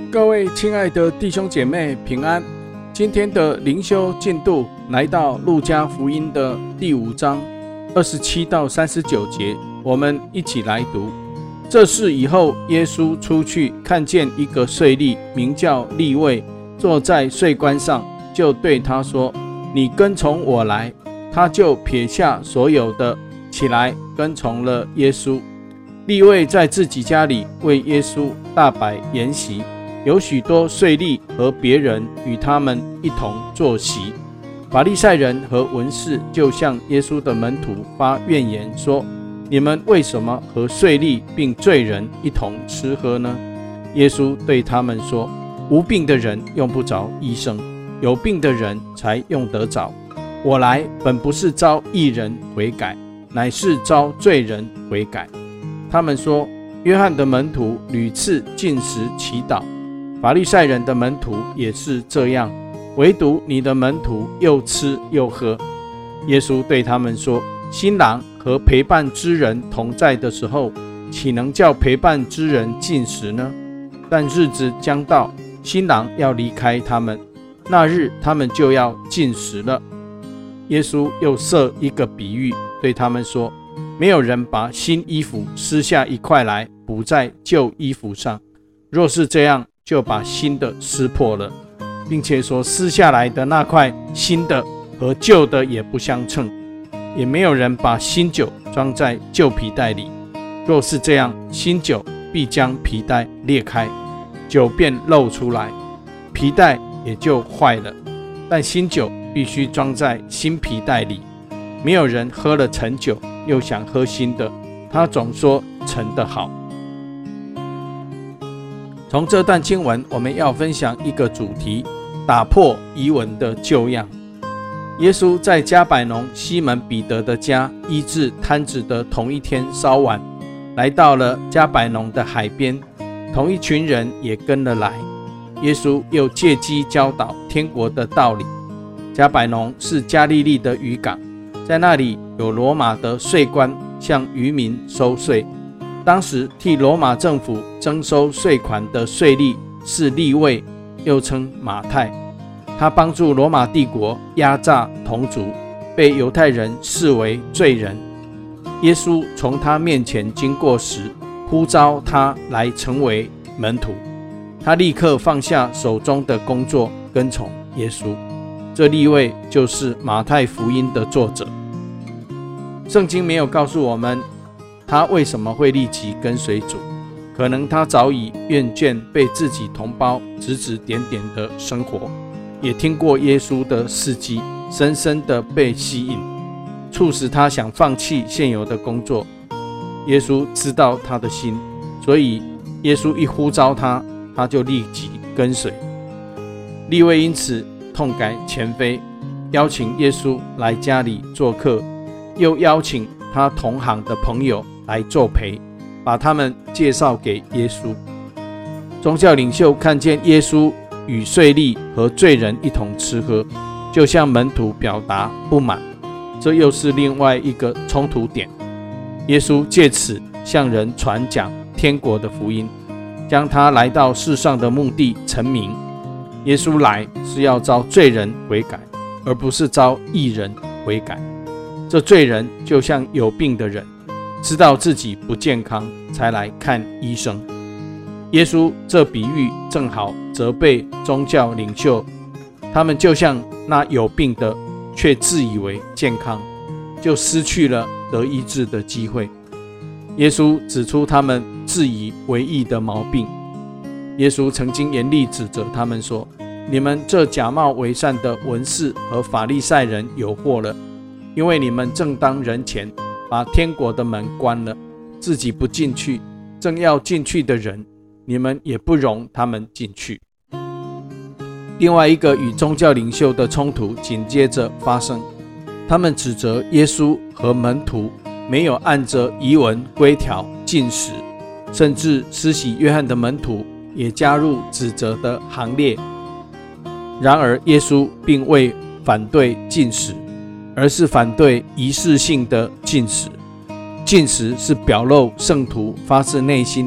各位亲爱的弟兄姐妹平安。今天的灵修进度来到路加福音的第5章27到39节，我们一起来读。这事以后，耶稣出去，看见一个税吏，名叫利未，坐在税关上，就对他说：你跟从我来。他就撇下所有的，起来跟从了耶稣。利未在自己家里为耶稣大摆筵席，有许多税吏和别人与他们一同坐席。法利赛人和文士就向耶稣的门徒发怨言，说：你们为什么和税吏并罪人一同吃喝呢？耶稣对他们说：无病的人用不着医生，有病的人才用得着。我来本不是招义人悔改，乃是招罪人悔改。他们说：约翰的门徒屡次禁食祈祷，法利赛人的门徒也是这样，唯独你的门徒又吃又喝。耶稣对他们说：新郎和陪伴之人同在的时候，岂能叫陪伴之人禁食呢？但日子将到，新郎要离开他们，那日他们就要禁食了。耶稣又设一个比喻，对他们说：没有人把新衣服撕下一块来补在旧衣服上，若是这样，就把新的撕破了，并且所撕下来的那块新的和旧的也不相称。也没有人把新酒装在旧皮袋里，若是这样，新酒必将皮袋裂开，酒便漏出来，皮袋也就坏了。但新酒必须装在新皮袋里。没有人喝了陈酒又想喝新的，他总说陈的好。从这段经文，我们要分享一个主题：打破遗文的旧样。耶稣在加百农西门彼得的家医治瘫子的同一天稍晚，来到了加百农的海边，同一群人也跟了来。耶稣又借机教导天国的道理。加百农是加利利的渔港，在那里有罗马的税关向渔民收税。当时替罗马政府征收税款的税吏是利未，又称马太。他帮助罗马帝国压榨同族，被犹太人视为罪人。耶稣从他面前经过时，呼召他来成为门徒。他立刻放下手中的工作，跟从耶稣。这利未就是马太福音的作者。圣经没有告诉我们他为什么会立即跟随主，可能他早已厌倦被自己同胞指指点点的生活，也听过耶稣的事迹，深深的被吸引，促使他想放弃现有的工作。耶稣知道他的心，所以耶稣一呼召他，他就立即跟随。利未因此痛改前非，邀请耶稣来家里做客，又邀请他同行的朋友来作陪，把他们介绍给耶稣。宗教领袖看见耶稣与税吏和罪人一同吃喝，就向门徒表达不满，这又是另外一个冲突点。耶稣借此向人传讲天国的福音，将他来到世上的目的陈明。耶稣来是要招罪人悔改，而不是招义人悔改。这罪人就像有病的人，知道自己不健康才来看医生。耶稣这比喻正好责备宗教领袖，他们就像那有病的，却自以为健康，就失去了得医治的机会。耶稣指出他们自以为义的毛病。耶稣曾经严厉指责他们说：你们这假冒为善的文士和法利赛人有祸了，因为你们正当人前把天国的门关了，自己不进去，正要进去的人，你们也不容他们进去。另外一个与宗教领袖的冲突紧接着发生，他们指责耶稣和门徒没有按着遗文规条禁食，甚至施洗约翰的门徒也加入指责的行列。然而耶稣并未反对禁食，而是反对仪式性的禁食。禁食是表露圣徒发自内心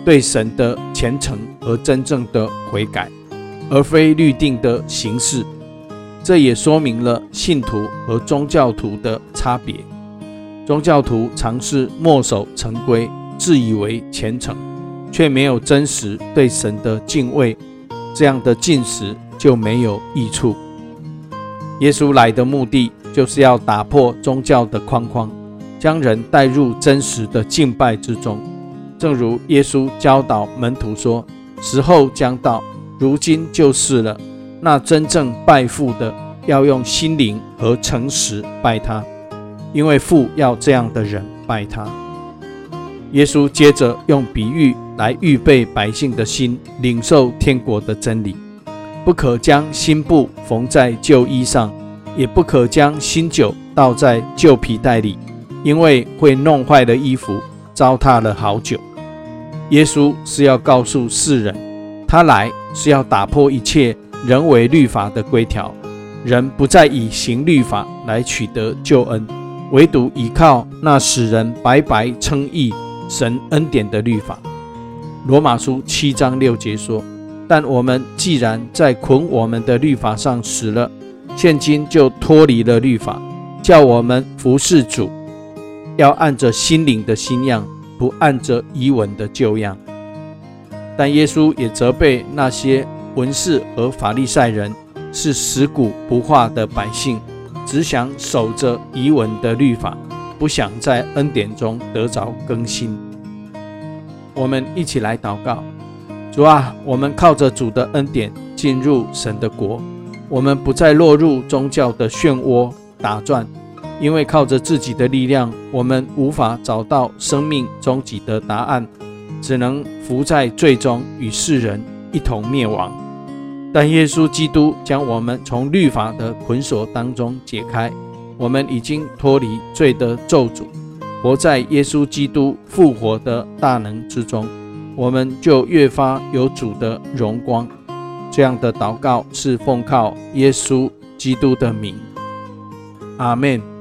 对神的虔诚和真正的悔改，而非律定的形式。这也说明了信徒和宗教徒的差别。宗教徒尝试墨守成规，自以为虔诚，却没有真实对神的敬畏，这样的禁食就没有益处。耶稣来的目的就是要打破宗教的框框，将人带入真实的敬拜之中。正如耶稣教导门徒说，时候将到，如今就是了，那真正拜父的要用心灵和诚实拜他，因为父要这样的人拜他。耶稣接着用比喻来预备百姓的心，领受天国的真理。不可将新布缝在旧衣上，也不可将新酒倒在旧皮袋里，因为会弄坏了衣服，糟蹋了好酒。耶稣是要告诉世人，他来是要打破一切人为律法的规条，人不再以行律法来取得救恩，唯独依靠那使人白白称义神恩典的律法。罗马书7章6节说，但我们既然在捆我们的律法上死了，现今就脱离了律法，叫我们服事主，要按着心灵的新样，不按着遗文的旧样。但耶稣也责备那些文士和法利赛人是死骨不化的百姓，只想守着遗文的律法，不想在恩典中得着更新。我们一起来祷告。主啊，我们靠着主的恩典进入神的国，我们不再落入宗教的漩涡打转，因为靠着自己的力量，我们无法找到生命终极的答案，只能伏在罪中与世人一同灭亡。但耶稣基督将我们从律法的捆锁当中解开，我们已经脱离罪的咒诅，活在耶稣基督复活的大能之中，我们就越发有主的荣光。这样的祷告是奉靠耶稣基督的名，阿们。